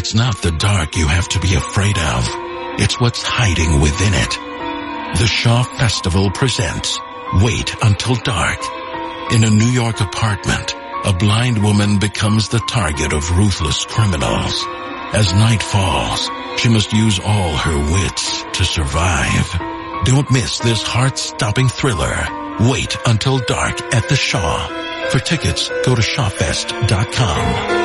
It's not the dark you have to be afraid of. It's what's hiding within it. The Shaw Festival presents Wait Until Dark. In a New York apartment, a blind woman becomes the target of ruthless criminals. As night falls, she must use all her wits to survive. Don't miss this heart-stopping thriller. Wait Until Dark at the Shaw. For tickets, go to shawfest.com.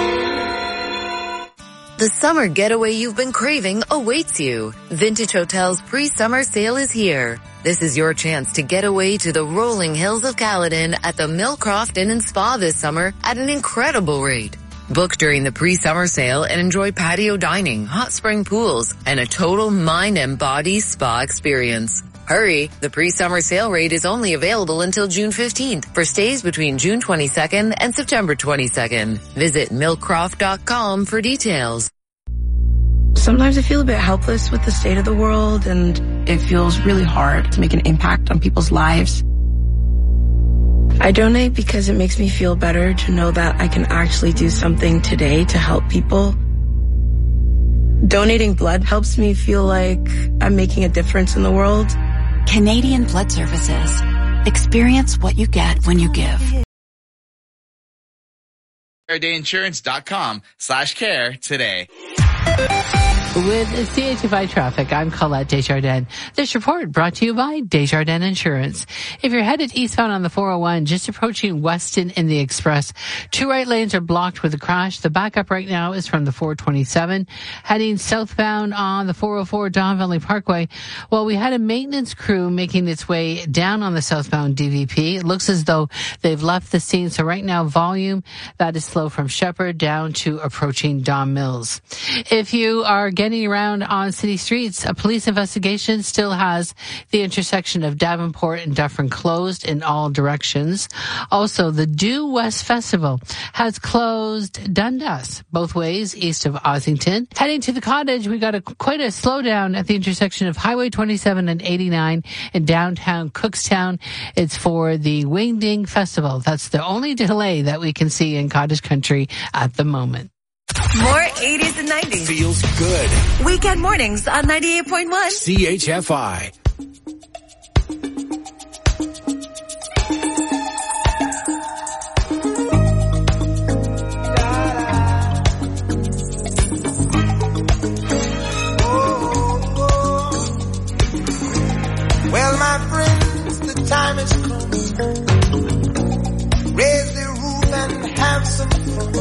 The summer getaway you've been craving awaits you. Vintage Hotel's pre-summer sale is here. This is your chance to get away to the rolling hills of Caledon at the Millcroft Inn & Spa this summer at an incredible rate. Book during the pre-summer sale and enjoy patio dining, hot spring pools, and a total mind and body spa experience. Hurry, the pre-summer sale rate is only available until June 15th for stays between June 22nd and September 22nd. Visit millcroft.com for details. Sometimes I feel a bit helpless with the state of the world, and it feels really hard to make an impact on people's lives. I donate because it makes me feel better to know that I can actually do something today to help people. Donating blood helps me feel like I'm making a difference in the world. Canadian Blood Services. Experience what you get when you give. FairdayInsurance.com/care today. With CHFI Traffic, I'm Colette Desjardins. This report brought to you by Desjardins Insurance. If you're headed eastbound on the 401, just approaching Weston in the Express, 2 right lanes are blocked with a crash. The backup right now is from the 427. Heading southbound on the 404 Don Valley Parkway, well, we had a maintenance crew making its way down on the southbound DVP. It looks as though they've left the scene, so right now volume, that is slow from Shepherd down to approaching Don Mills. If you are getting around on city streets, a police investigation still has the intersection of Davenport and Dufferin closed in all directions. Also, the Due West Festival has closed Dundas both ways east of Ossington. Heading to the Cottage, we got quite a slowdown at the intersection of Highway 27 and 89 in downtown Cookstown. It's for the Wingding Festival. That's the only delay that we can see in Cottage Country at the moment. More 80s and 90s. Feels good. Weekend mornings on 98.1. CHFI. Well, my friends, the time has come. Raise the roof and have some fun.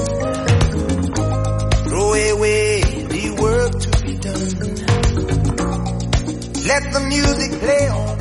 Throw away the work to be done. Let the music play on.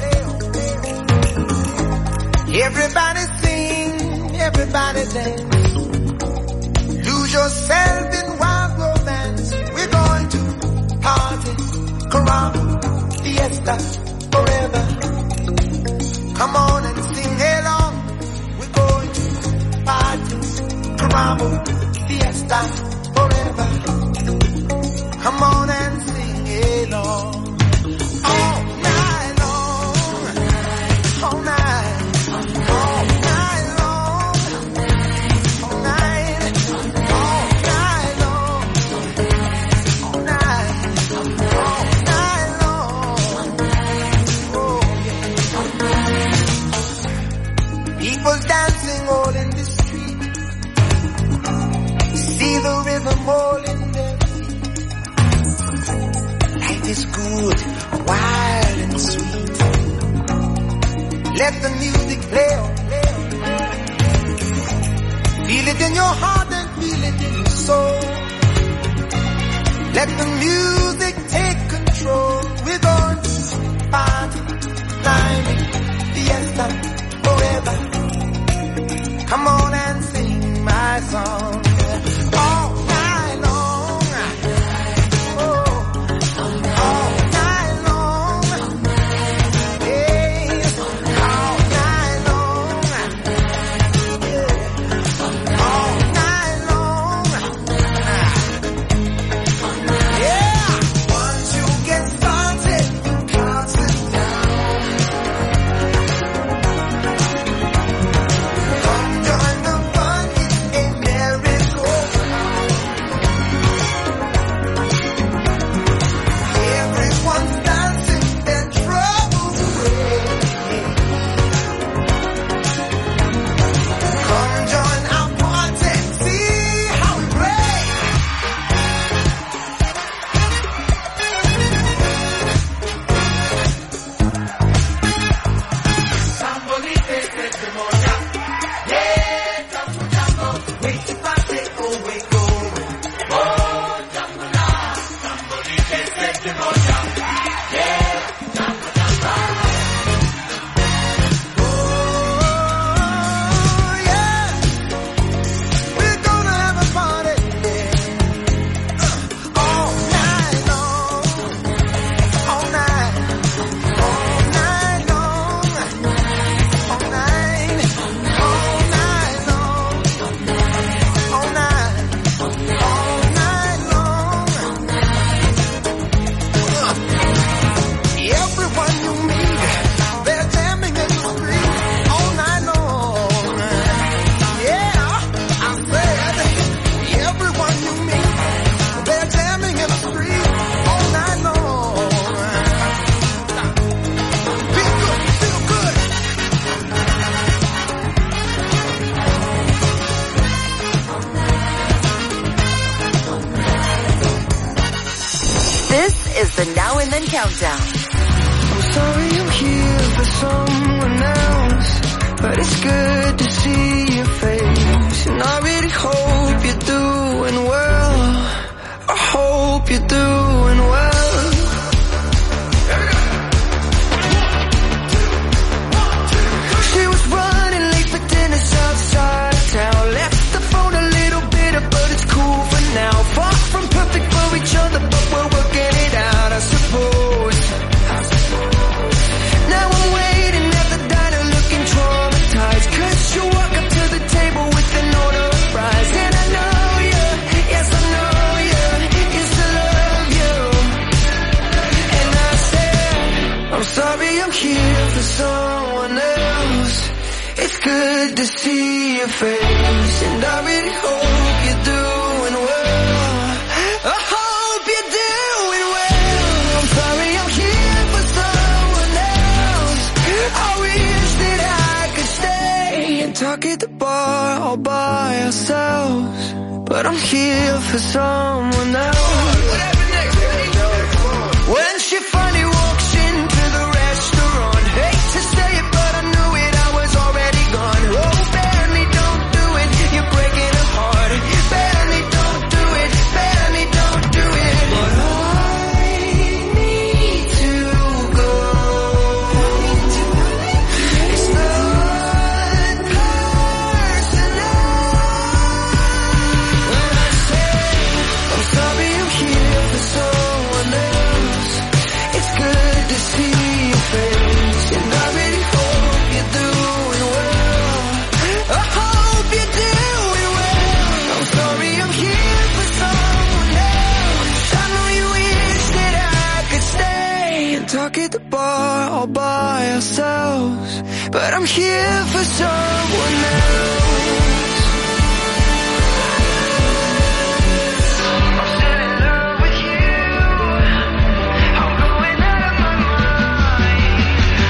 Everybody sing, everybody dance. Lose yourself in wild romance. We're going to party, caramba, fiesta, forever. Come on and sing along. We're going to party, caramba, fiesta, forever. Come on and sing along. All night long. All night. All night long. All night. All night long. All night. All night long. Oh, yeah. People dancing all in the street. See the rhythm all in their feet. Life is good, wild and sweet. Let the music play on. Feel it in your heart and feel it in your soul. Let the music take control. We're going to party, climbing, fiesta, forever. Come on and sing my song. All night long. Oh, all night long. Hey, all night long. Yeah, all night long. Yeah, once you get started, you can't sit down. Come join the fun, it's a merry is the Now and Then Countdown. I'm sorry I'm here for someone else, but it's good to see your face. And I really hope you're doing well. I hope you're doing well. She was running late for dinner outside town. Left the phone a little bitter, but it's cool for now. Far from perfect for each other, but we're working it out, I suppose. Now I'm waiting at the diner looking traumatized, 'cause you walk up to the table with an order of fries. And I know you, yes I know you, used to love you. And I said, I'm sorry I'm here for someone else. It's good to see your face, and I really hope you're doing well. I hope you're doing well. I'm sorry I'm here for someone else. I wish that I could stay and talk at the bar all by ourselves, but I'm here for someone else. When she finally walks into the restaurant, hate to say it, but I knew it, I was already gone. Oh, Benny, don't do it, you're breaking her heart. Benny, don't do it, Benny, don't do it. But I need to go. It's not personal. When I say I'm sorry I'm here for someone else, it's good to see your face, and I really hope you're doing well. I hope you're doing well. I'm sorry I'm here for someone else. I know you wish that I could stay and talk at the bar all by ourselves, but I'm here for someone else. I'm still in love with you. I'm going out of my mind.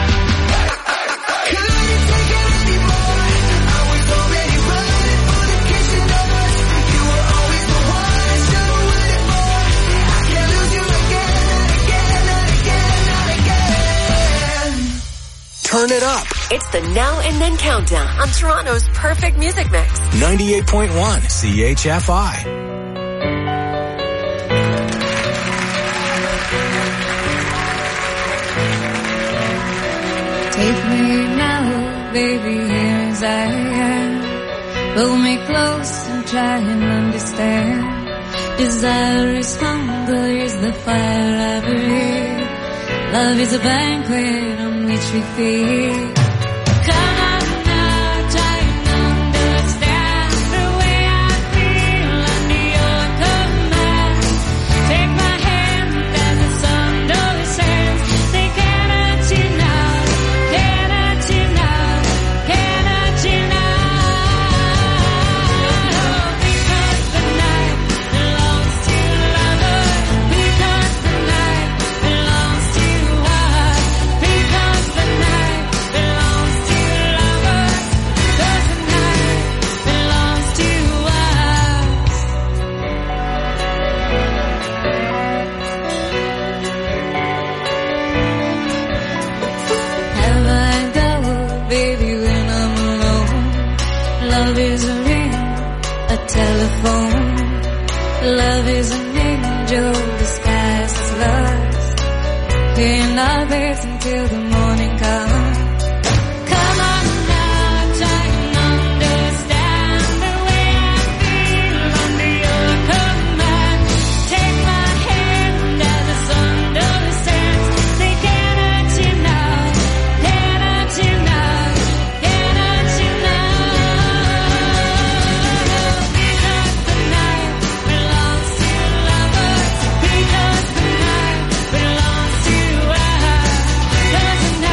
Couldn't take it anymore. I was already running for the kissing of us. You were always the one I should've waited for. I can't lose you again, not again, not again, not again. Turn it up. It's the Now and Then Countdown on Toronto's Perfect Music Mix. 98.1 CHFI. Take me now, baby, here as I am. Pull me close and try and understand. Desire is hunger, is the fire I breathe. Love is a banquet on which we feed. Come on now, try and understand the way I feel under your command. Take my hand and the sun descends. They cannot you now, cannot you now, cannot you now. Because the night belongs to lovers. Because the night belongs to us. Because the night belongs to lovers. Because the night belongs to us. Have I go, baby, when I'm alone? Love is a ring, a telephone. Love is an angel disguised as lust. In our beds until the morning comes. Come on now, try and understand the way I feel under your command. Take my hand as the sun descends. They cannot you now, cannot you now, cannot you now. Because the night belongs to lovers. Because the night belongs to us. Because the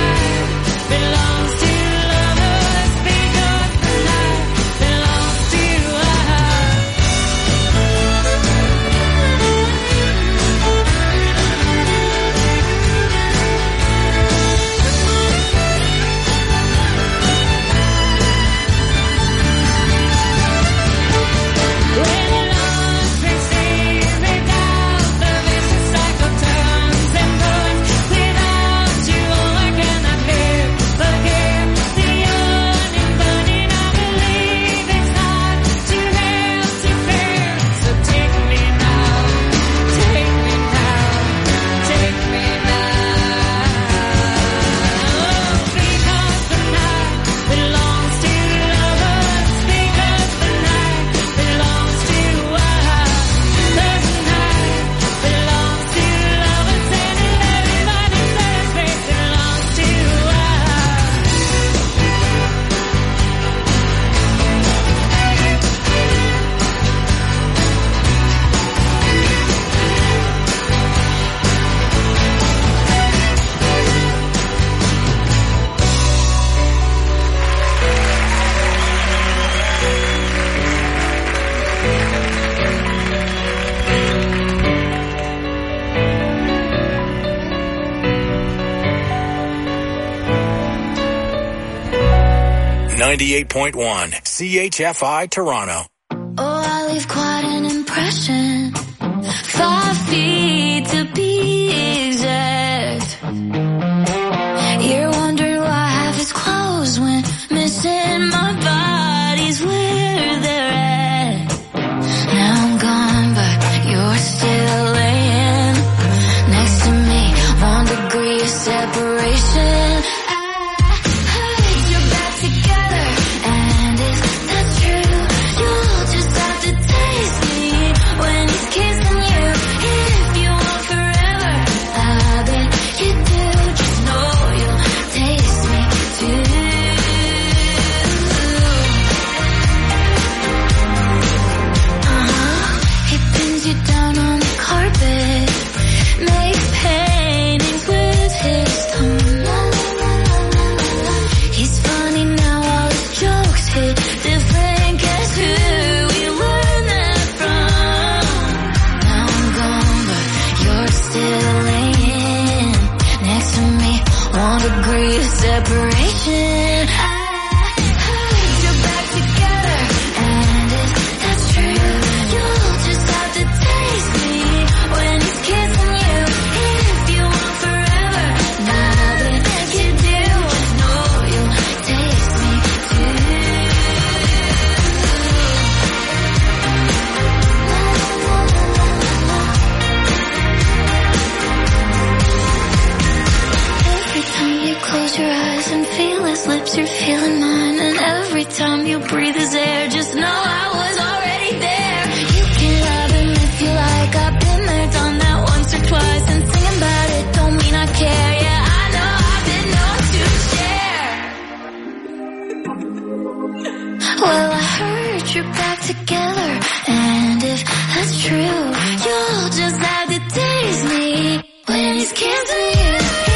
98.1 CHFI Toronto. Oh, I leave quite an impression. 5 feet to be exact. You're wondering why half his clothes went missing. My body's where they're at. Now I'm gone, but you're still laying next to me. 1 degree of separation. Separation. You're back together, and if that's true, you'll just have to taste me when he's kissing you. If you want forever, now that you do, just know you'll taste me too. Every time you close your eyes and feel his lips, you're feeling mine. And every time you breathe his air, just know I was already there. You can love him if you like. I've been there, done that once or twice. And singing about it don't mean I care. Yeah, I know I've been known to share. Well, I heard you're back together, and if that's true, you'll just have to taste me when he's kissing you.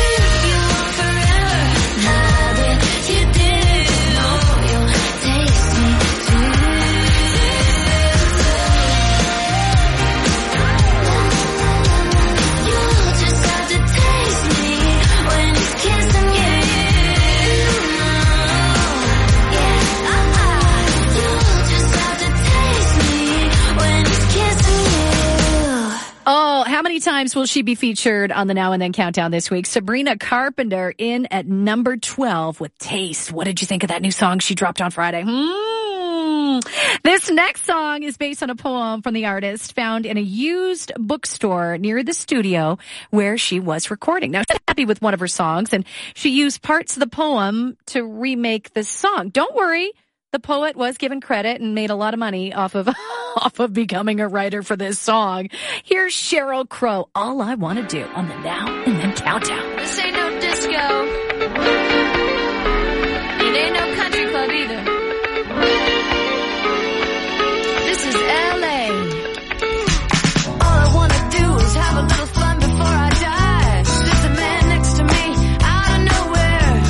How many times will she be featured on the Now and Then Countdown this week? Sabrina Carpenter in at number 12 with Taste. What did you think of that new song she dropped on Friday? This next song is based on a poem from the artist found in a used bookstore near the studio where she was recording. Now, she's happy with one of her songs, and she used parts of the poem to remake the song. Don't worry. The poet was given credit and made a lot of money off of becoming a writer for this song. Here's Sheryl Crow, All I Want to Do on the Now and Then Countdown. This ain't no disco. It ain't no country club either. This is LA. All I want to do is have a little fun before I die. There's a man next to me out of nowhere.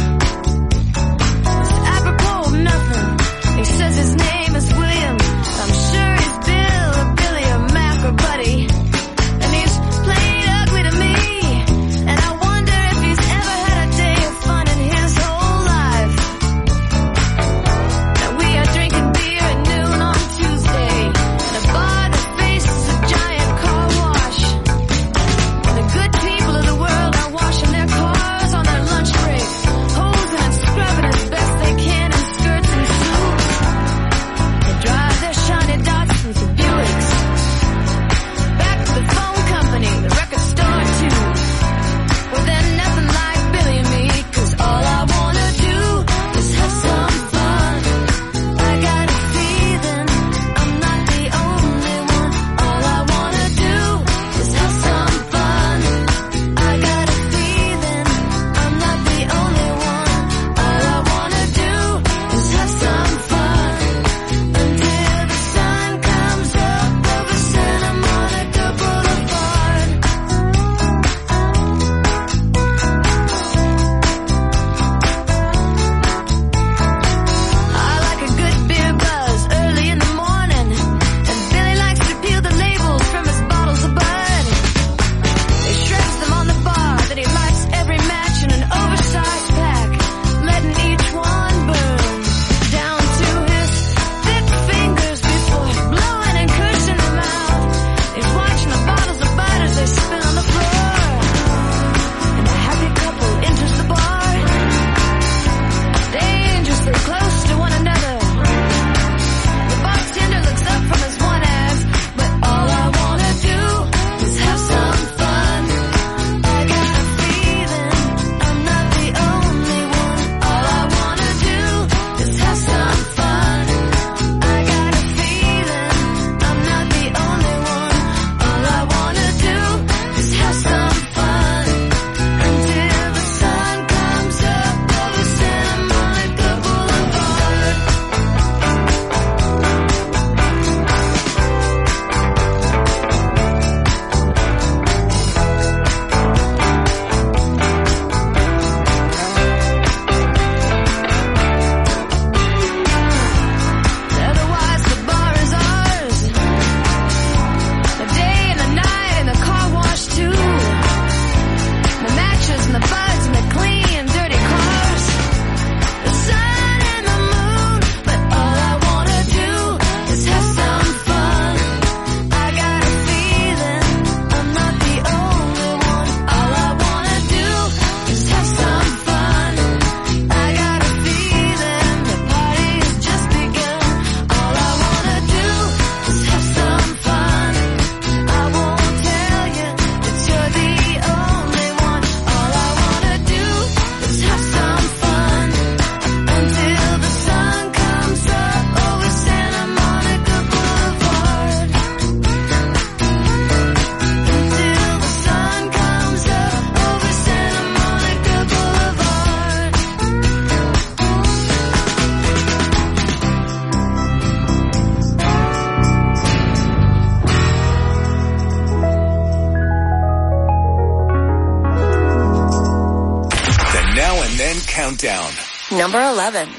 Apropos of nothing. He says his name is William. I'm sure he's Bill or Billy or Mac or Buddy. And he's played ugly to me. And I wonder if he's ever had a day of Countdown. Number 11.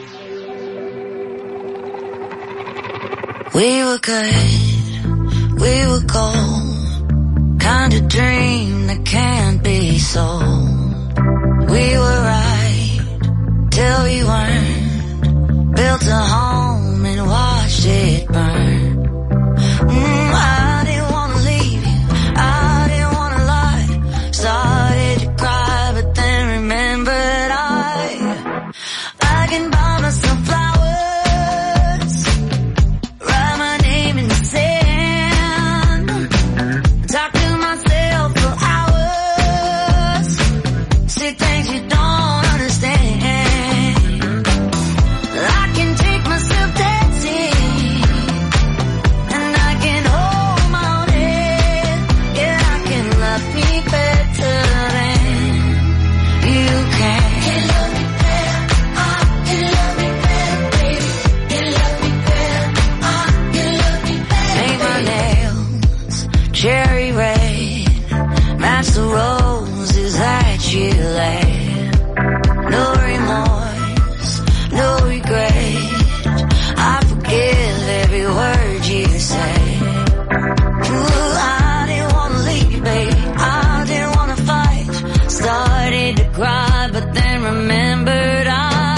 We were good, we were gold, kind of dream that can't be sold. We were right till we weren't, built a home and watched it burn. I didn't want to leave you, I didn't want to lie, started to cry but then remembered I can buy myself flowers, write my name in the sand, talk to myself for hours, say things you don't understand. I can take myself dancing, and I can hold my own head. Yeah, I can love me better than you can. Can love me better, can love me better, baby. Can love me better, can love me better. Make my nails cherry red, match the roses that you laid. No remorse, no regret, I forgive every word you say. Ooh, I didn't want to leave you, baby, I didn't want to fight, started to cry but then remembered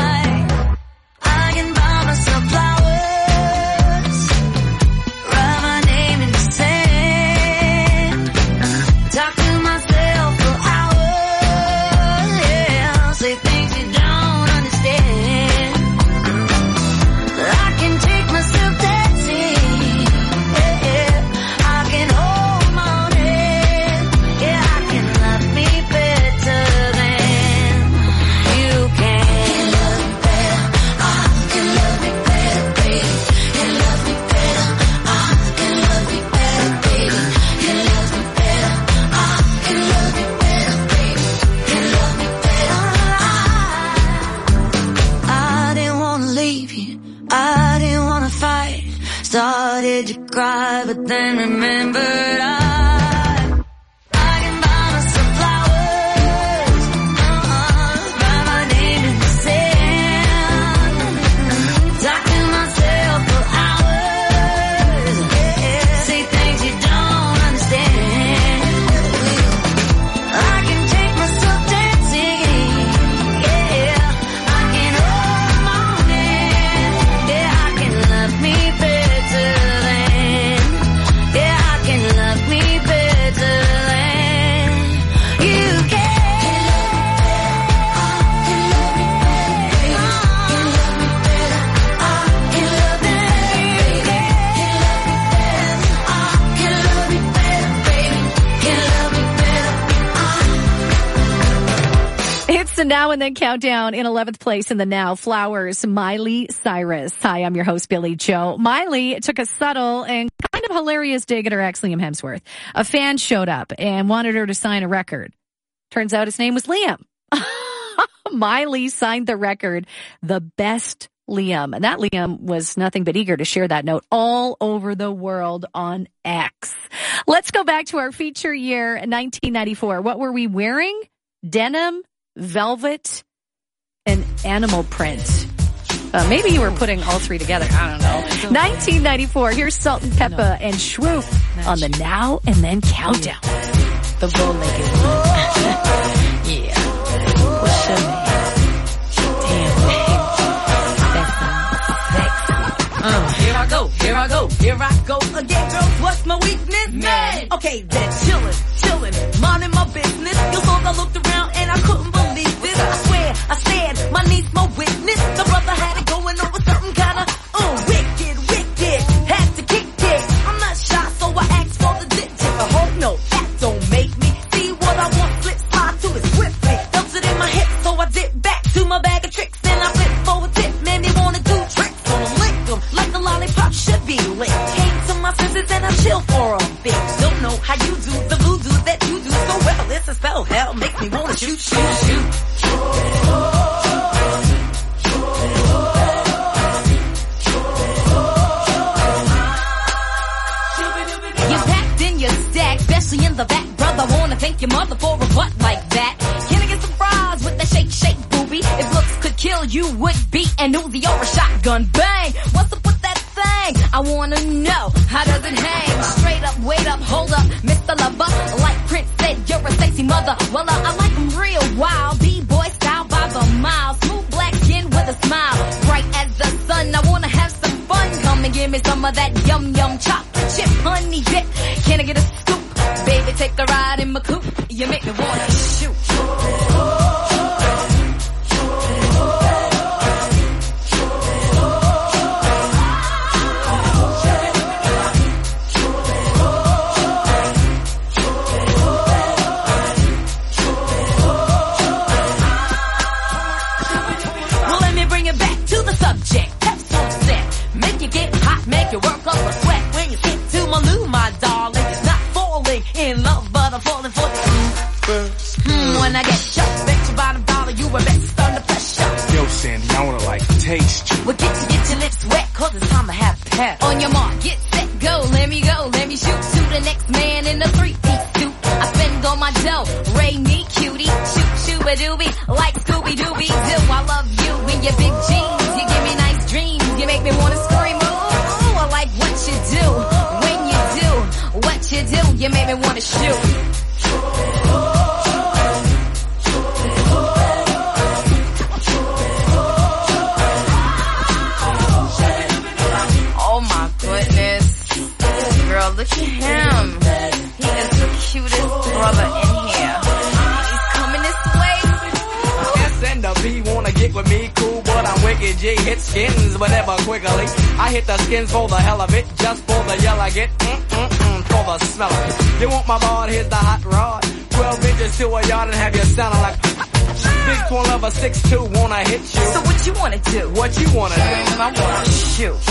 I can buy myself flowers, write my name in the sand, talk to myself for hours, yeah, say things you don't understand. I can take myself dancing, yeah, I can hold my own head, yeah, I can love me better than you can. Can love me better, can love me better, baby. Can love me better, can love me better, baby. Can love me better, can love me better, baby. Can love me better. I didn't want to leave you, I didn't want to fight, started to cry but then remembered I can buy myself flowers, write my name in the sand, talk to myself for hours, yeah, say things you don't understand. I can take myself dancing, yeah, I can hold my own hand, yeah, I can love me better than, yeah, I can love me better than you can. Can love me better, can love me better, baby. Can love me better, It's the Now and Then Countdown. In 11th place in the Now, Flowers, Miley Cyrus. Hi, I'm your host, Billy Joe. Miley took a subtle and kind of hilarious dig at her ex, Liam Hemsworth. A fan showed up and wanted her to sign a record. Turns out his name was Liam. Miley signed the record, The Best Liam. And that Liam was nothing but eager to share that note all over the world on X. Let's go back to our feature year, 1994. What were we wearing? Denim, velvet, and animal print. Maybe you were putting all three together. I don't know. 1994. Here's Salt and Pepper and Swoop on the Now and Then Countdown. The bow-legged one. Yeah. What's your name? Damn, baby. That's Here I go, here I go, here I go again, girls. What's my weakness? Men. Okay, then chillin', minding my business. You thought I looked around and I couldn't believe this. I swear, I said, my niece, my witness. The brother had it going on with certain kind of, wicked. Had to kick it. I'm not shy, so I asked for the digit. I hope no, that don't make me see what I want. Flip slide to it swiftly. Felt it in my hip, so I dip back to my bag of tricks. Then I flip for a tip. Man, they wanna do tricks on them, lick them like a lollipop should be lit. Came to my senses and I chill for a bit. Don't know how you do the voodoo that you do so well. It's a spell, hell, makes me wanna shoot. Especially in the back, brother, wanna thank your mother for a butt like that. Can I get some fries with that shake, booby? you would be an Uzi or a shotgun. Bang! What's up with that thing? I wanna know, how does it hang? Straight up, wait up, hold up, Mr. Lover. Like Prince said, you're a sexy mother. Well, I like them real wild. B-boy style by the mile. Smooth black skin with a smile. Bright as the sun, I wanna have some fun. Come and give me some of that yum yum chocolate chip honey dip. Can I get a scoop? Baby, take a ride in my coupe. You make me wanna shoot. Make you work up a sweat when you sit to my loo, my darling. Not falling in love, but I'm falling for you. When I get shot, bet your bottom dollar, you were best under pressure. Yo, Sandy, I wanna taste you. Well, get your lips wet, cause it's time to have pep. On your mark, get set, go, let me shoot to the next man in a 3-piece suit. I spend all my dough, Ray me cutie, shoot, shoo-a-doobie, like Scooby-Dooby-Doo. I love you in your big jeans, you give me nice dreams, you make me wanna scream. Like what you do, when you do, what you do, you make me wanna shoot. Oh my goodness. Girl, look at him. He is the cutest brother in here. He's coming this way. S and the B wanna get with me, cool, but I'm wicked G. Hit skins whenever quickly. I hit the skins for the hell of it, just for the yell I get, for the smell of it. You want my rod, here's the hot rod. 12 inches to a yard and have you sounding like big twin lover 6'2", wanna hit you. So what you wanna do? What you wanna do? I wanna shoot.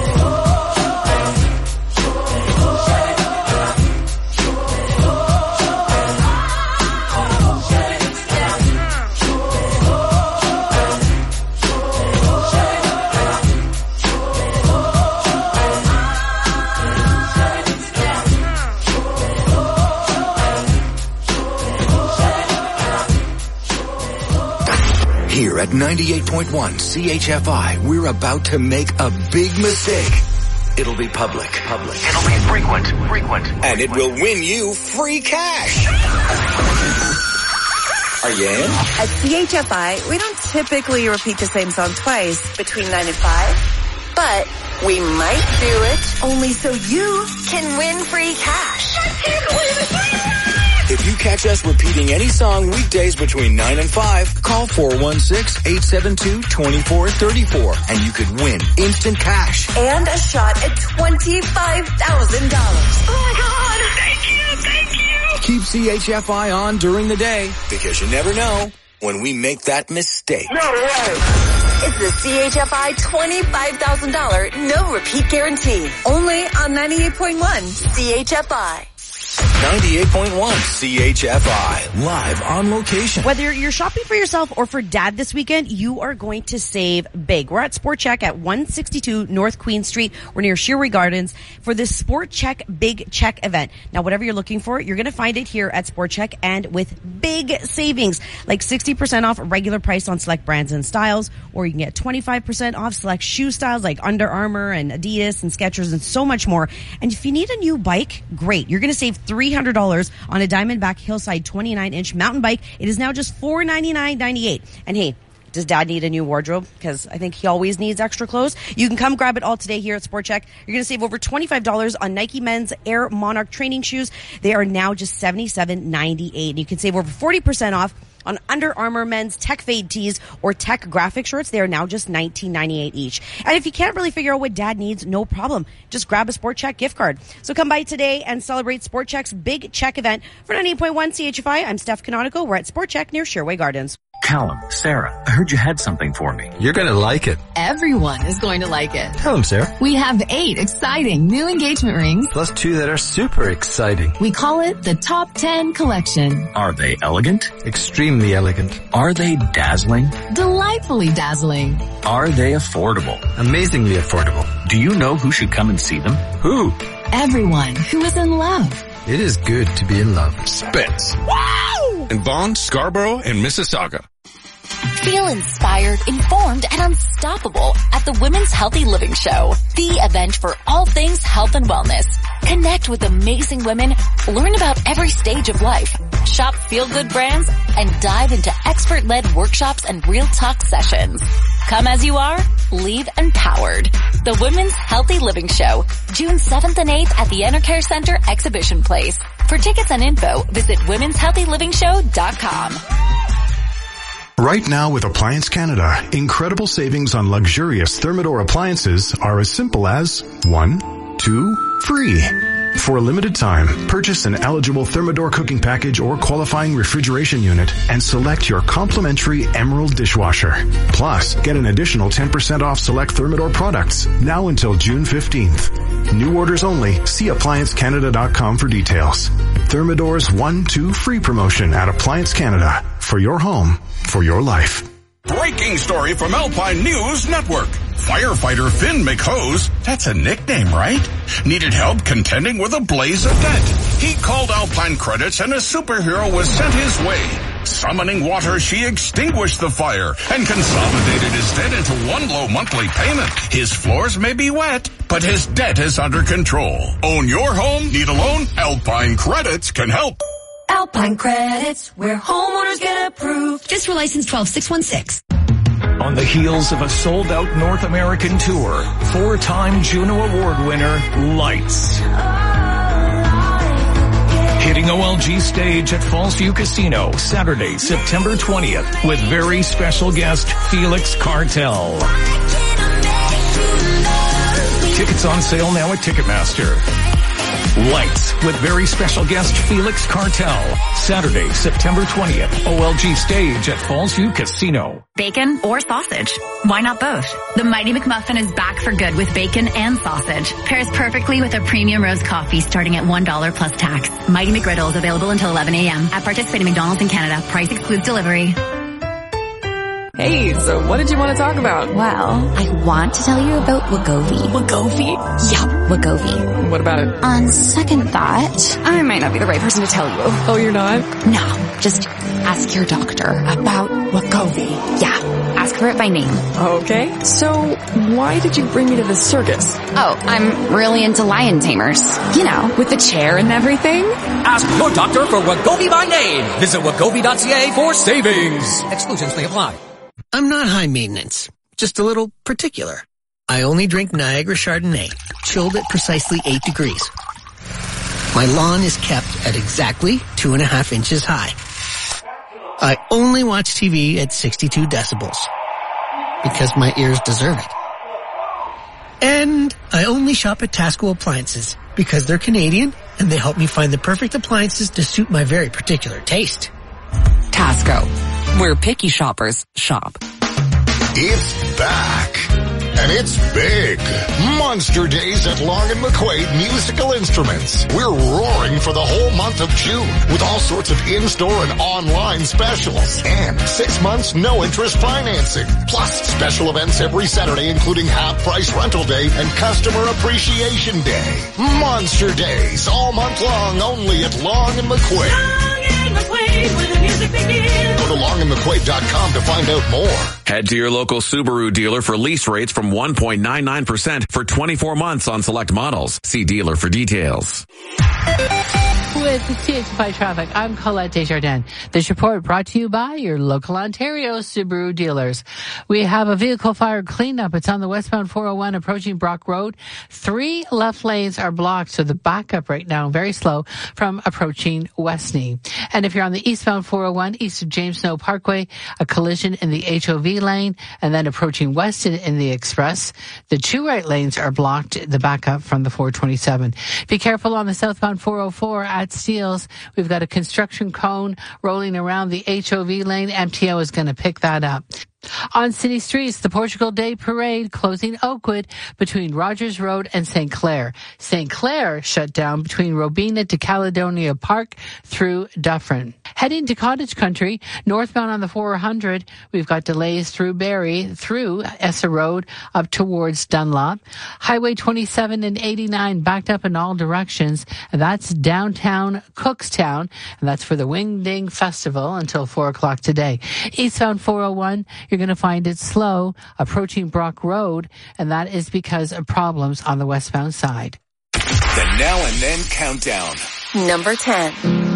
Here at 98.1 CHFI, we're about to make a big mistake. It'll be public. It'll be frequent. And it will win you free cash. Are you in? At CHFI, we don't typically repeat the same song twice between 9 and 5, but we might do it only so you can win free cash. If you catch us repeating any song weekdays between 9 and 5, call 416-872-2434 and you could win instant cash. And a shot at $25,000. Oh my God! Thank you! Keep CHFI on during the day because you never know when we make that mistake. No way! It's the CHFI $25,000 no repeat guarantee. Only on 98.1 CHFI. 98.1 CHFI, live on location. Whether you're shopping for yourself or for dad this weekend, you are going to save big. We're at Sport Check at 162 North Queen Street. We're near Shearway Gardens for this Sport Check Big Check event. Now, whatever you're looking for, you're going to find it here at Sport Check and with big savings, like 60% off regular price on select brands and styles, or you can get 25% off select shoe styles like Under Armour and Adidas and Skechers and so much more. And if you need a new bike, great. You're going to save $300 on a Diamondback Hillside 29-inch mountain bike. It is now just $499.98. And hey, does dad need a new wardrobe? Because I think he always needs extra clothes. You can come grab it all today here at Sport Check. You're going to save over $25 on Nike men's Air Monarch training shoes. They are now just $77.98. And you can save over 40% off on Under Armour men's Tech Fade tees or Tech graphic shorts. They are now just $19.98 each. And if you can't really figure out what dad needs, no problem. Just grab a Sport Check gift card. So come by today and celebrate Sport Check's Big Check event. For 98.1 CHFI, I'm Steph Canonico. We're at Sport Check near Shearway Gardens. Callum, Sarah, I heard you had something for me. You're going to like it. Everyone is going to like it. Tell them, Sarah. We have 8 exciting new engagement rings. Plus 2 that are super exciting. We call it the Top 10 Collection. Are they elegant? Extremely elegant. Are they dazzling? Delightfully dazzling. Are they affordable? Amazingly affordable. Do you know who should come and see them? Who? Everyone who is in love. It is good to be in love. Spence. Wow! In Vaughan, Scarborough, and Mississauga. Feel inspired, informed, and unstoppable at the Women's Healthy Living Show, the event for all things health and wellness. Connect with amazing women, learn about every stage of life, shop feel-good brands, and dive into expert-led workshops and real talk sessions. Come as you are, leave empowered. The Women's Healthy Living Show, June 7th and 8th at the Enercare Center Exhibition Place. For tickets and info, visit womenshealthylivingshow.com. Right now with Appliance Canada, incredible savings on luxurious Thermador appliances are as simple as 1, 2, free. For a limited time, purchase an eligible Thermador cooking package or qualifying refrigeration unit and select your complimentary Emerald dishwasher. Plus, get an additional 10% off select Thermador products now until June 15th. New orders only. See ApplianceCanada.com for details. Thermador's 1-2 free promotion at Appliance Canada. For your home, for your life. Breaking story from Alpine News Network. Firefighter Finn McHose, that's a nickname, right? Needed help contending with a blaze of debt. He called Alpine Credits and a superhero was sent his way. Summoning water, she extinguished the fire and consolidated his debt into one low monthly payment. His floors may be wet, but his debt is under control. Own your home? Need a loan? Alpine Credits can help. Alpine Credits, where homeowners get approved. Just for license 12616. On the heels of a sold-out North American tour, 4-time Juno Award winner, Lights. Hitting OLG stage at Fallsview Casino, Saturday, September 20th, with very special guest Felix Cartel. Tickets on sale now at Ticketmaster. Lights with very special guest Felix Cartel. Saturday, September 20th, OLG stage at Fallsview Casino. Bacon or sausage? Why not both? The Mighty McMuffin is back for good with bacon and sausage. Pairs perfectly with a premium roast coffee starting at $1 plus tax. Mighty McGriddle is available until 11 a.m. at participating McDonald's in Canada. Price excludes delivery. Hey, so what did you want to talk about? Well, I want to tell you about Wegovy. Wegovy? Yeah, Wegovy. What about it? On second thought, I might not be the right person to tell you. Oh, you're not? No, just ask your doctor about Wegovy. Yeah, ask for it by name. Okay, so why did you bring me to the circus? Oh, I'm really into lion tamers. You know, with the chair and everything. Ask your doctor for Wegovy by name. Visit Wegovy.ca for savings. Exclusions may apply. I'm not high maintenance, just a little particular. I only drink Niagara Chardonnay, chilled at precisely 8 degrees. My lawn is kept at exactly 2.5 inches high. I only watch TV at 62 decibels, because my ears deserve it. And I only shop at Tasco Appliances, because they're Canadian, and they help me find the perfect appliances to suit my very particular taste. Tasco, where picky shoppers shop. It's back. And it's big. Monster Days at Long & McQuaid Musical Instruments. We're roaring for the whole month of June with all sorts of in-store and online specials. And 6 months no interest financing. Plus special events every Saturday including half-price rental day and customer appreciation day. Monster Days all month long only at Long & McQuaid. Long & McQuaid, where the music begins. Go to longandmcquaid.com to find out more. Head to your local Subaru dealer for lease rates from 1.99% for 24 months on select models. See dealer for details. With CHFI Traffic, I'm Colette Desjardins. This report brought to you by your local Ontario Subaru dealers. We have a vehicle fire cleanup. It's on the westbound 401 approaching Brock Road. 3 left lanes are blocked, so the backup right now very slow from approaching Westney. And if you're on the eastbound 401 east of James Snow Parkway, a collision in the HOV lane, and then approaching Weston in the Express. The 2 right lanes are blocked, the backup from the 427. Be careful on the southbound 404 at Steeles. We've got a construction cone rolling around the HOV lane. MTO is going to pick that up. On city streets, the Portugal Day Parade closing Oakwood between Rogers Road and St. Clair. St. Clair shut down between Robina to Caledonia Park through Dufferin. Heading to Cottage Country, northbound on the 400, we've got delays through Barrie, through Essa Road, up towards Dunlop. Highway 27 and 89 backed up in all directions. That's downtown Cookstown, and that's for the Wing Ding Festival until 4 o'clock today. Eastbound 401, you're going to find it slow approaching Brock Road, and that is because of problems on the westbound side. The Now and Then Countdown. Number 10.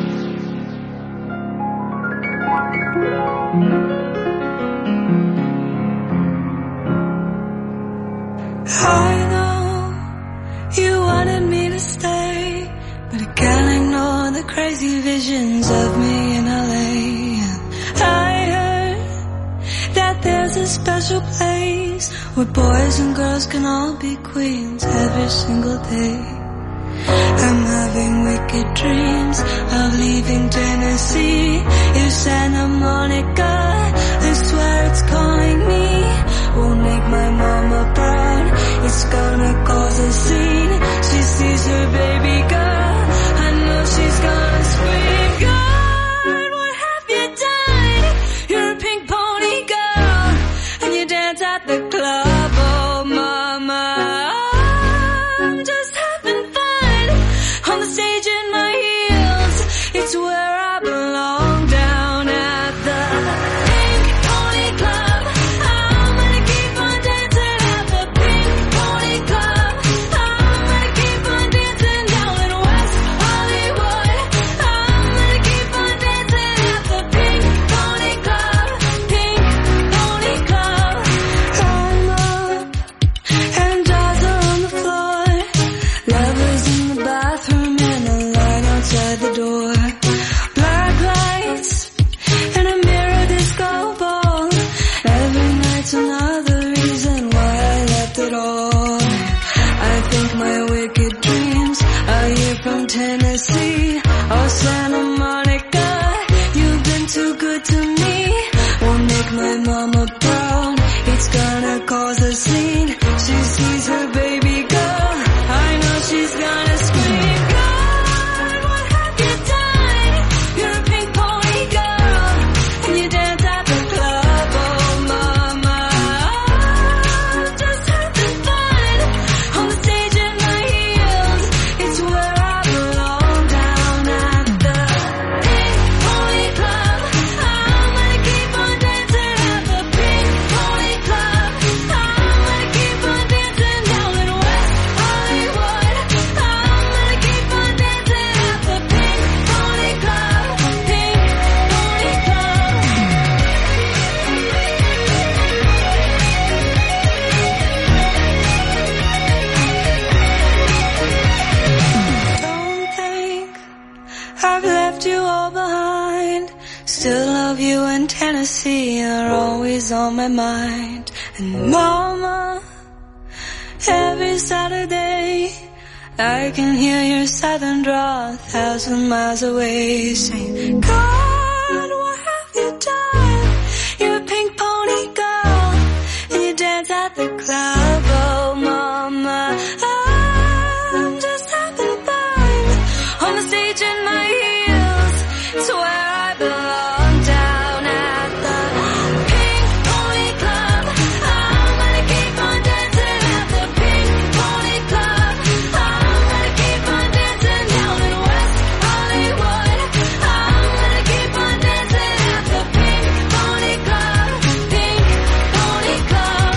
I know you wanted me to stay, but I can't ignore the crazy visions of me in LA. I heard that there's a special place where boys and girls can all be queens every single day. I'm having wicked dreams of leaving Tennessee. If Santa Monica, I swear it's calling me. Won't make my mama proud, it's gonna cause a scene. She sees her baby girl, I know she's gonna scream. God, what have you done? You're a pink pony girl, and you dance at the club. Oh mama, I'm just having fun on the stage in my heels. It's where I belong, down at the Pink Pony Club. I'm gonna keep on dancing at the Pink Pony Club. I'm gonna keep on dancing down in West Hollywood. I'm gonna keep on dancing at the Pink Pony Club. Pink Pony Club. I'm up and dolls are on the floor. Lovers in the bathroom and a light outside the door. Black lights and a mirror disco ball. Every night's another reason why I left it all. I think my wicked dreams are here from Tennessee. Oh Santa Monica, you've been too good to me. Won't make my mama proud, it's gonna cause a scene. She sees her baby girl, I know she's gonna scream. God, what have you done? You're a pink pony girl, and you dance at the club. Oh mama, I'm just having fun on the stage in my heels. It's where I belong, down at the Pink Pony Club. I'm gonna keep on dancing at the Pink Pony Club. I'm gonna keep on dancing down in West Hollywood. I'm gonna keep on dancing at the Pink Pony Club. Pink Pony Club. Don't think I've left you all behind. Still love you, and Tennessee are always on my mind. And mama, every Saturday I can hear your southern drawl 1,000 miles away, saying, God, what have you done? You're a pink pony girl, and you dance at the club. Oh mama, I'm just having fun on the stage in my heels. It's where I belong, down at the Pink Pony Club. I'm gonna keep on dancing at the Pink Pony Club. I'm gonna keep on dancing down in West Hollywood. I'm gonna keep on dancing at the Pink Pony Club. Pink Pony Club.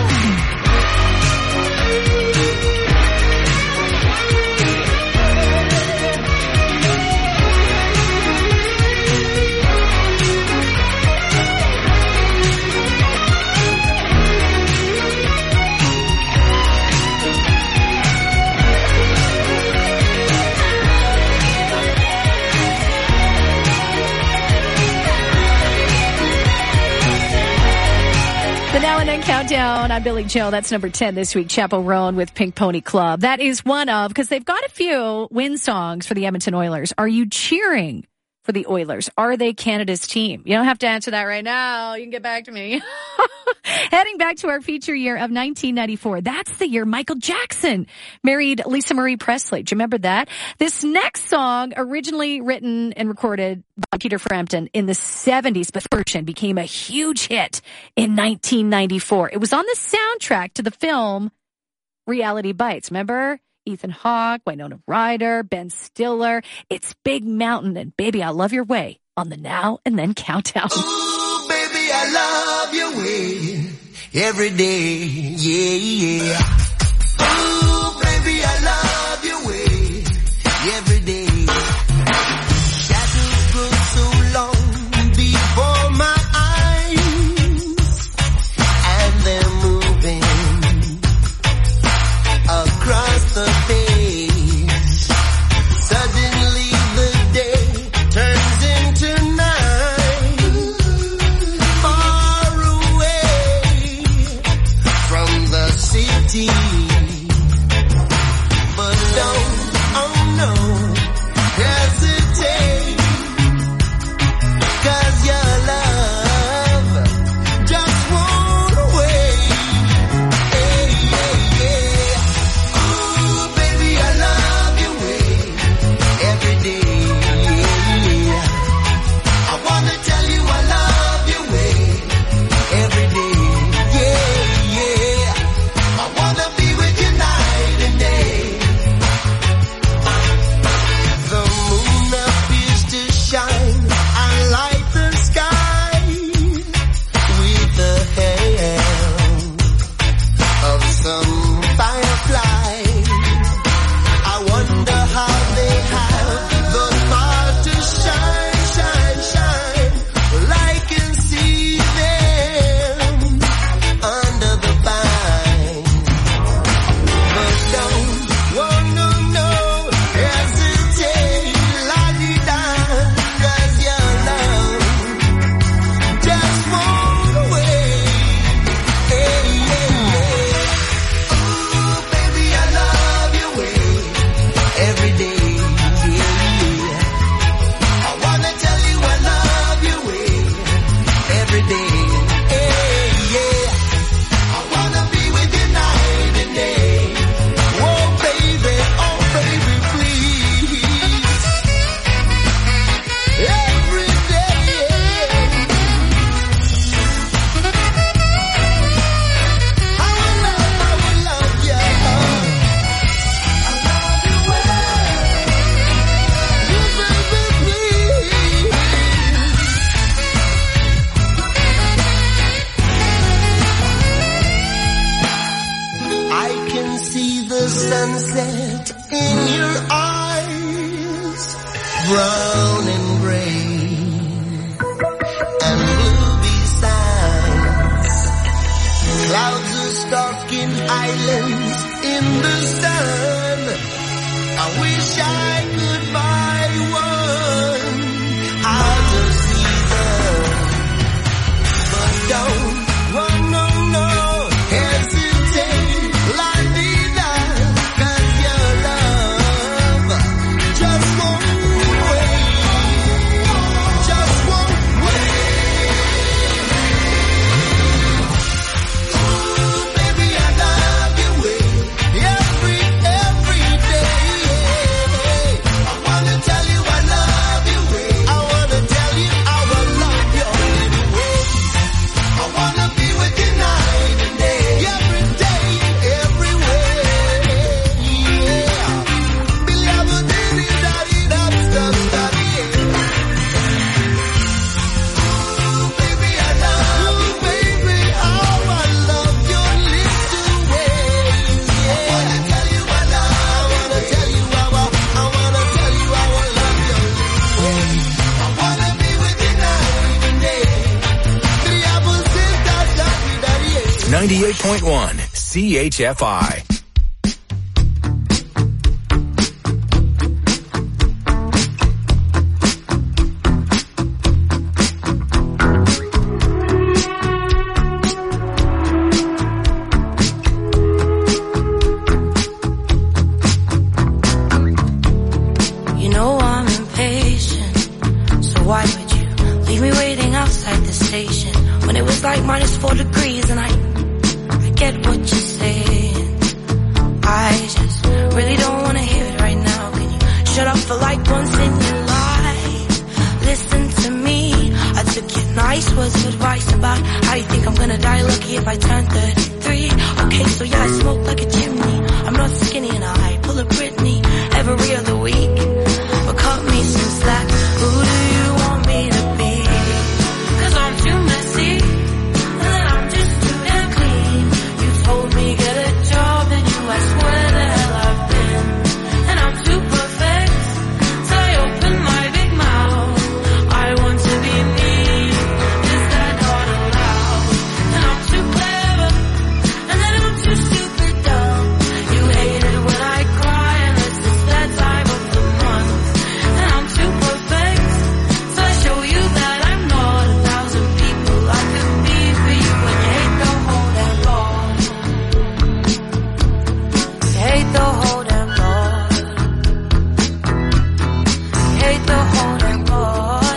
The Now and Then Countdown. I'm Billy Joe. That's number 10 this week. Chappell Roan with Pink Pony Club. That is one of, because they've got a few win songs for the Edmonton Oilers. Are you cheering for the Oilers? Are they Canada's team? You don't have to answer that right now. You can get back to me. Heading back to our feature year of 1994. That's the year Michael Jackson married Lisa Marie Presley. Do you remember that? This next song, originally written and recorded by Peter Frampton in the 70s, but the version became a huge hit in 1994. It was on the soundtrack to the film Reality Bites. Remember? Ethan Hawke, Winona Ryder, Ben Stiller. It's Big Mountain and Baby, I Love Your Way on the Now and Then Countdown. Ooh, baby, I love your way every day. Yeah, yeah. Ooh, baby, I love your way every day. Shadows grow so long before my eyes, and they're moving across the face. Suddenly the day turns into night, far away from the city. But don't, oh no, hesitate, 'cause your love just won't wait. Hey, yeah, yeah. Ooh, baby, I love your way every day. I wanna tell you I love your way every day. Yeah, yeah. I wanna be with you night and day. The moon appears to shine and light the sky with the help of some firefly. I wonder how they have the power to shine, shine, shine. Well, I can see them under the vine. But don't, oh no, no, hesitate, la-di-da, 'cause your love just won't wait. Hey, yeah, yeah. Ooh, baby, I love your way every day. Yeah. I wanna tell you I love your way every day. Hey, yeah. I wanna be with you night and day. Oh, baby, please. Every day. I will love you. I love you well. You, baby, please. I can see the sunset in your eyes, brown and gray, and blue besides. Clouds are stalking islands in the sun. I wish I could buy one out of season. But don't, oh no, no, hesitate, la-di-da, 'cause your love just won't wait, just won't wait. Ooh, baby, I love your way every day. I wanna tell you I love your way. I wanna tell you I will love your way. I wanna be with you night and day, every day, everywhere. Yeah. Ooh, baby, I love you, baby. Oh, I love your little ways. Yeah. I wanna tell you I love. I wanna tell you I will love your little ways. I wanna be with you night and day. 98.1 CHFI. You know I'm impatient, so why would you leave me waiting outside the station when it was like -4 degrees? And I get what you're saying. I just really don't want to hear it right now. Can you shut up for like once in your life? Listen nice words of advice about how you think I'm gonna die lucky if I turn 33. Okay, so yeah, I smoke like a chimney. I'm not skinny and I pull a Britney every other week. But cut me some slack. Who do you want me to be? 'Cause I'm too messy and I'm just too damn clean. You told me get a job and you asked where the hell I've been. And I'm too perfect, so I open my big mouth. I want to be me. Is that not allowed? And I'm too clever, and then I'm too stupid dumb. You hate it when I cry, and it's just that time of the month. And I'm too perfect, so I show you that I'm not 1,000 people I could be for you. And you hate the whole damn lot. You hate the whole damn lot. You hate the whole damn lot.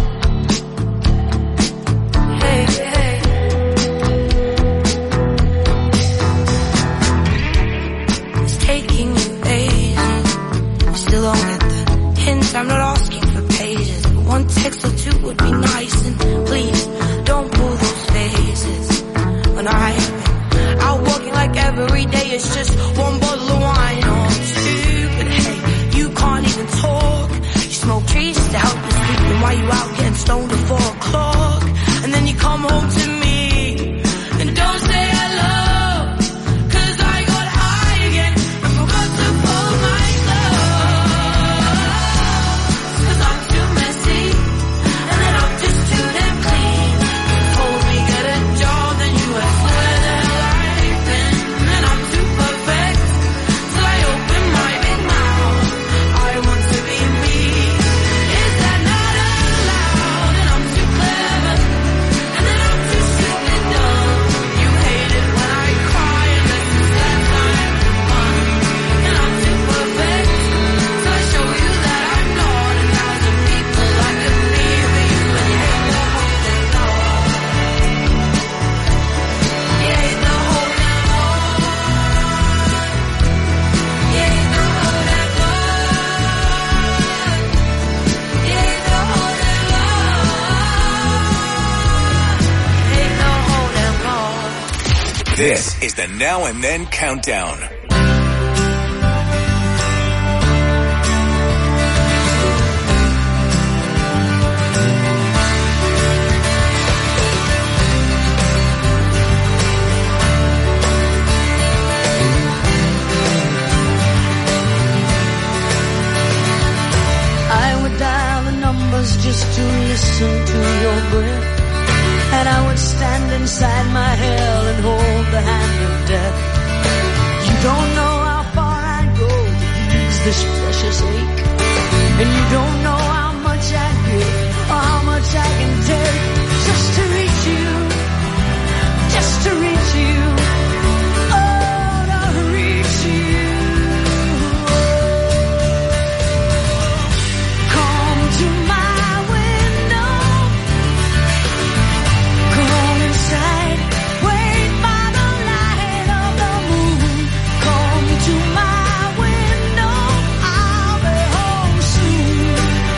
Hey, hey. It's taking you ages. You still don't get the hint. I'm not asking for pages, but one text or two would be nice. And please don't pull those phases. When I'm out walking like every day, it's just one bottle of wine or two. But hey, you can't even talk. You smoke trees to help you sleep. And why you out getting stoned at 4 o'clock? And then you come home to me and don't say hello. 'Cause I got high again and forgot to pull my clothes. 'Cause I'm too messy and then I'm just too damn clean. You told me get a job, then you asked where the hell I've been. And I'm too perfect, so I open my big mouth. I want to be me. Is that not allowed? And I'm too clever, and then I'm too stupid dumb. You hate it when I cry, and this is that time of the month. And I'm too perfect, so I show you that I'm not 1,000 people I could be for you. And you hate the whole damn lot. You hate the whole damn lot. You hate the whole damn lot. You hate the whole damn lot. You hate the whole damn lot. This is the Now and Then Countdown. I would dial the numbers just to listen to your breath. And I would stand inside my hell and hold the hand of death. You don't know how far I'd go to ease this precious ache. And you don't know how much I give or how much I can take. Just to reach you. Just to reach you. Oh, to reach you. Come to my window. Come on inside. Wait by the light of the moon. Come to my window. I'll be home soon.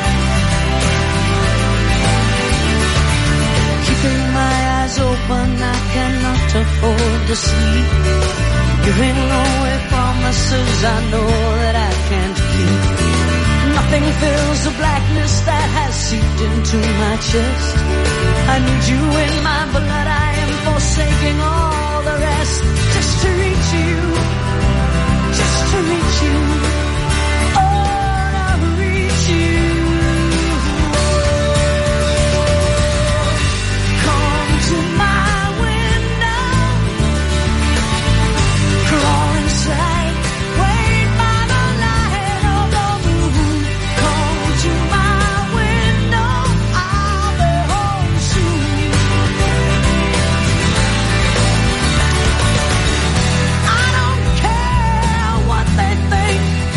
Keeping my eyes open, I cannot afford to sleep. Giving away promises I know that I can't keep. Nothing fills the blackness that has seeped into my chest. I need you in my blood, I am forsaking all the rest. Just to reach you, just to reach you. Oh, to reach you. Come to my window. Crawl inside. Wait by the light of the moon. Come to my window. I'll be home soon. I don't care what they think.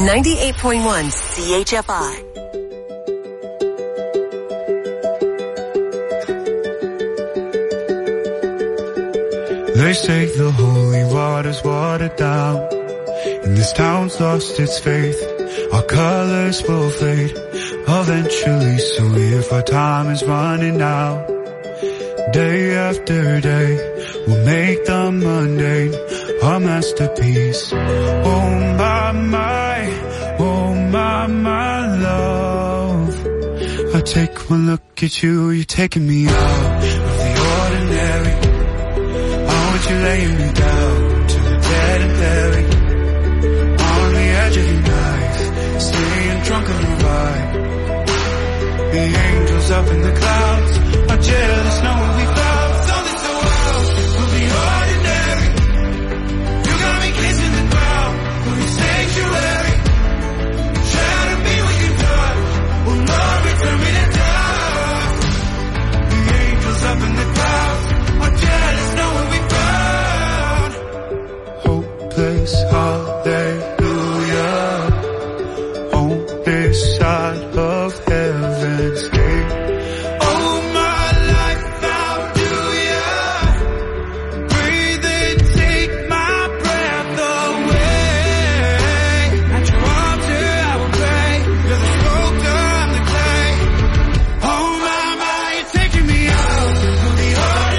98.1 CHFI. They say the holy water's watered down, and this town's lost its faith. Our colors will fade eventually, so if our time is running out, day after day, we'll make the mundane our masterpiece. Oh my love, I take one look at you, you're taking me out of the ordinary. You laying me down to the dead and buried on the edge of your knife, staying drunk on your vibe. The angels up in the clouds are jealous knowing we found something so wild. We'll be ordinary. You got me kissing the ground, we'll be sanctuary. Try to be what you've done, we'll not return me to dust. The angels up in the clouds are jealous knowing we found hallelujah, on this side of heaven's gate. Oh, my life, how do ya breathe and take my breath away? At your altar I will pray, you're the sculptor, I'm the clay. Oh my, you're taking me out of the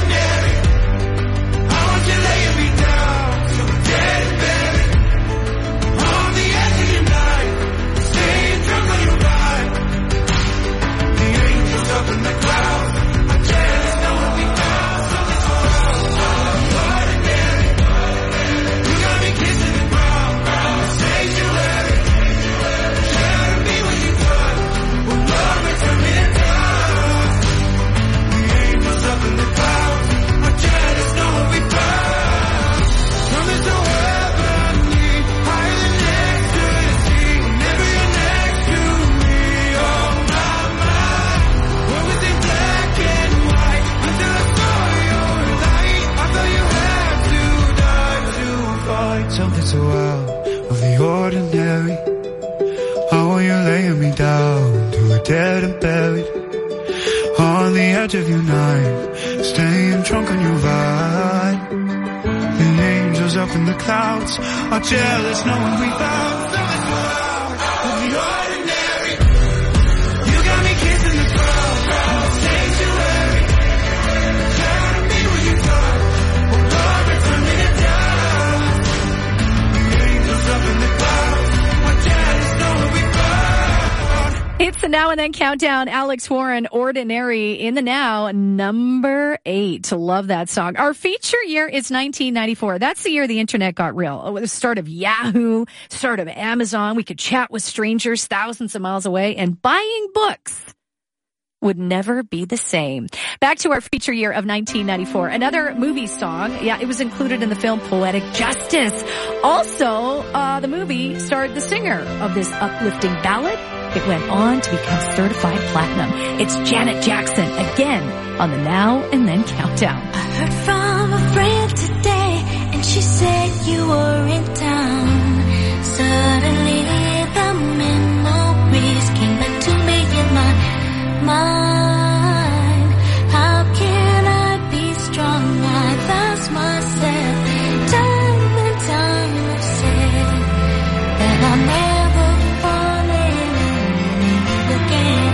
ordinary. I want you laying me down to the dead and buried. On the edge of your night, staying drunk on your ride. The angels up in the clouds are jealous knowing we found something so ordinary. You got me kissing the ground, sanctuary. Try to be what you've done, will not return me to dust. The angels up in the clouds are jealous knowing we found something so heavenly, higher than ecstasy. Whenever you're next to me, oh my, what was in black and white until I saw your light? I thought you had to die to find something so out of the ordinary. How are you laying me down to a dead and buried on the edge of your night, staying drunk on your ride. The angels up in the clouds are jealous knowing we found something so out of the ordinary. You got me kissing the ground, sanctuary. Try to be what you've done, oh Lord, return me to dust. The angels up in the clouds are jealous knowing we found. It's the Now and Then Countdown. Alex Warren, Ordinary, in the now, number 8. Love that song. Our feature year is 1994. That's the year the internet got real. The start of Yahoo, start of Amazon. We could chat with strangers thousands of miles away, and buying books would never be the same. Back to our feature year of 1994. Another movie song. Yeah, it was included in the film Poetic Justice. Also, the movie starred the singer of this uplifting ballad. It went on to become certified platinum. It's Janet Jackson, again, on the Now and Then Countdown. I heard from a friend today, and she said you were in town. Suddenly the memories came back to me in my mind. How can I be strong? I've asked myself time and time. I've said that I'll never fall in love again.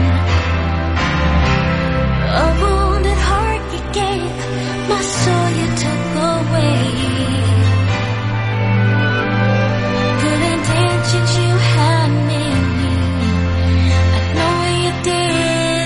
A wounded heart you gave, my soul you took away. Good intentions you had in me, I know you did.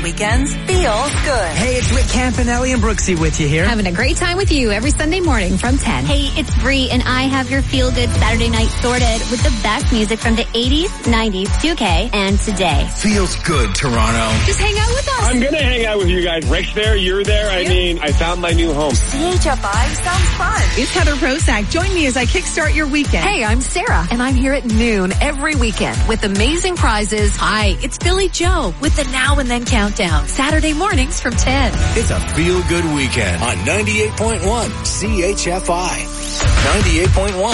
weekends feels good. Hey, it's Rick Campanelli and Brooksy with you here. Having a great time with you every Sunday morning from 10. Hey, it's Bree, and I have your feel-good Saturday night sorted with the best music from the 80s, 90s, 2K, and today. Feels good, Toronto. Just hang out with us. I'm going to hang out with you guys. Rick's there, you're there. I mean, I found my new home. CHFI sounds fun. It's Heather Prosack. Join me as I kickstart your weekend. Hey, I'm Sarah, and I'm here at noon every weekend with amazing prizes. Hi, it's Billy Joe with the Now and Then Countdown. Saturday mornings from 10. It's a feel-good weekend on 98.1 CHFI. 98.1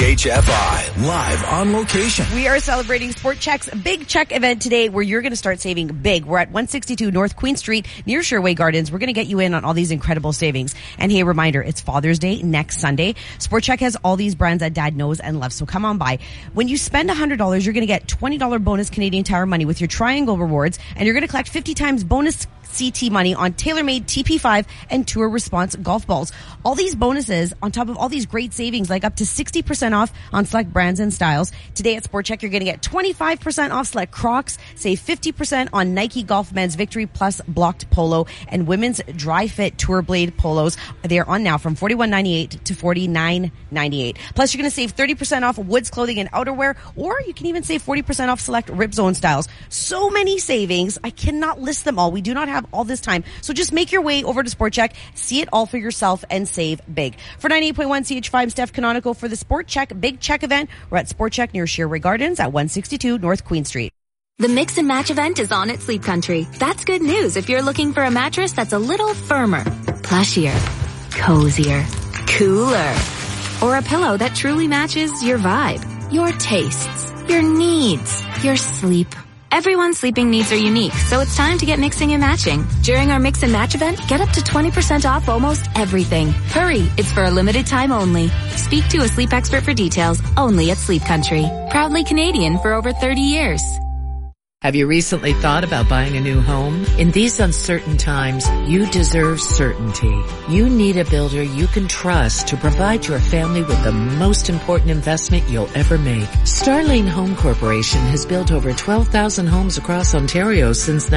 CHFI. Live on location. We are celebrating Sport Chek's Big Check event today where you're going to start saving big. We're at 162 North Queen Street near Sherway Gardens. We're going to get you in on all these incredible savings. And hey, reminder, it's Father's Day next Sunday. Sport Chek has all these brands that Dad knows and loves, so come on by. When you spend $100, you're going to get $20 bonus Canadian Tire money with your Triangle Rewards, and you're going to collect 50 times bonus CT money on TaylorMade TP5 and Tour Response golf balls. All these bonuses on top of all these great savings, like up to 60% off on select brands and styles. Today at Sport Chek, you're going to get 25% off select Crocs, save 50% on Nike Golf Men's Victory Plus Blocked Polo and Women's Dry Fit Tour Blade Polos. They're on now from $41.98 to $49.98. Plus, you're going to save 30% off Woods clothing and outerwear, or you can even save 40% off select Rip Zone styles. So many savings. I cannot list them all. We do not have all this time. So just make your way over to Sport Chek, see it all for yourself, and save big. For 98.1 CH5, I'm Steph Canonico for the Sport Chek Big Check event. We're at Sport Chek near Sherway Gardens at 162 North Queen Street. The Mix and Match event is on at Sleep Country. That's good news if you're looking for a mattress that's a little firmer, plushier, cozier, cooler, or a pillow that truly matches your vibe, your tastes, your needs, your sleep. Everyone's sleeping needs are unique, so it's time to get mixing and matching. During our Mix and Match event, get up to 20% off almost everything. Hurry, it's for a limited time only. Speak to a sleep expert for details, only at Sleep Country. Proudly Canadian for over 30 years. Have you recently thought about buying a new home? In these uncertain times, you deserve certainty. You need a builder you can trust to provide your family with the most important investment you'll ever make. Starlane Home Corporation has built over 12,000 homes across Ontario since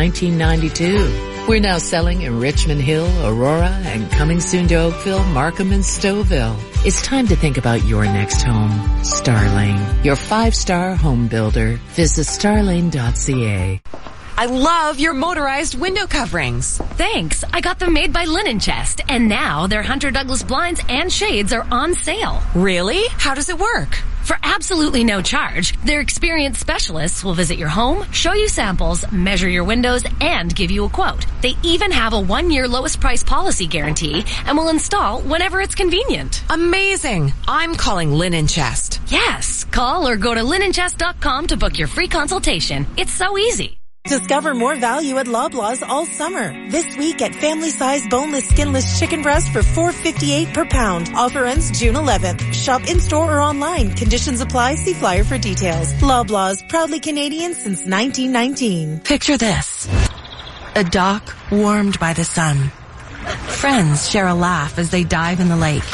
1992. We're now selling in Richmond Hill, Aurora, and coming soon to Oakville, Markham, and Stouffville. It's time to think about your next home. Starlane, your 5-star home builder. Visit starlane.ca. I love your motorized window coverings. Thanks. I got them made by Linen Chest, and now their Hunter Douglas blinds and shades are on sale. Really? How does it work? For absolutely no charge, their experienced specialists will visit your home, show you samples, measure your windows, and give you a quote. They even have a 1-year lowest price policy guarantee and will install whenever it's convenient. Amazing. I'm calling Linen Chest. Yes. Call or go to linenchest.com to book your free consultation. It's so easy. Discover more value at Loblaws all summer. This week at family-sized boneless, skinless chicken breast for $4.58 per pound. Offer ends June 11th. Shop in-store or online. Conditions apply. See flyer for details. Loblaws, proudly Canadian since 1919. Picture this. A dock warmed by the sun. Friends share a laugh as they dive in the lake.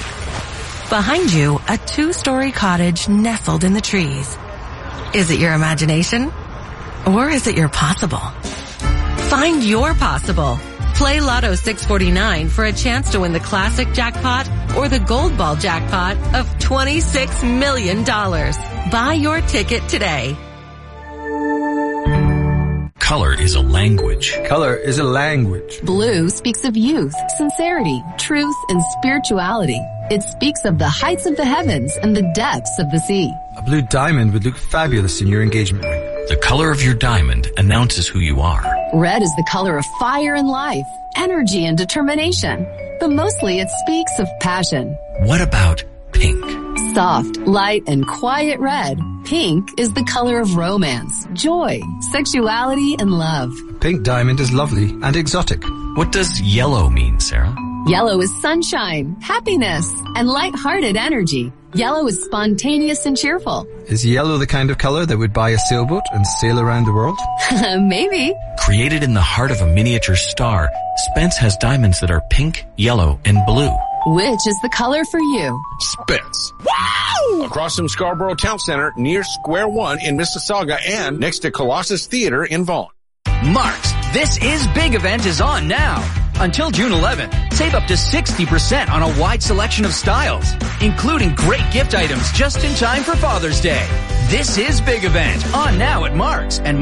Behind you, a 2-story cottage nestled in the trees. Is it your imagination? Or is it your possible? Find your possible. Play Lotto 649 for a chance to win the classic jackpot or the gold ball jackpot of $26 million. Buy your ticket today. Color is a language. Color is a language. Blue speaks of youth, sincerity, truth, and spirituality. It speaks of the heights of the heavens and the depths of the sea. A blue diamond would look fabulous in your engagement ring. The color of your diamond announces who you are. Red is the color of fire and life, energy and determination. But mostly it speaks of passion. What about pink? Soft, light, and quiet red. Pink is the color of romance, joy, sexuality, and love. Pink diamond is lovely and exotic. What does yellow mean, Sarah? Yellow is sunshine, happiness, and light-hearted energy. Yellow is spontaneous and cheerful. Is yellow the kind of color that would buy a sailboat and sail around the world? Maybe. Created in the heart of a miniature star, Spence has diamonds that are pink, yellow, and blue. Which is the color for you? Spence. Wow! Across from Scarborough Town Center, near Square One in Mississauga, and next to Colossus Theater in Vaughan. Mark's This Is Big event is on now. Until June 11th, save up to 60% on a wide selection of styles, including great gift items just in time for Father's Day. This Is Big event on now at Mark's and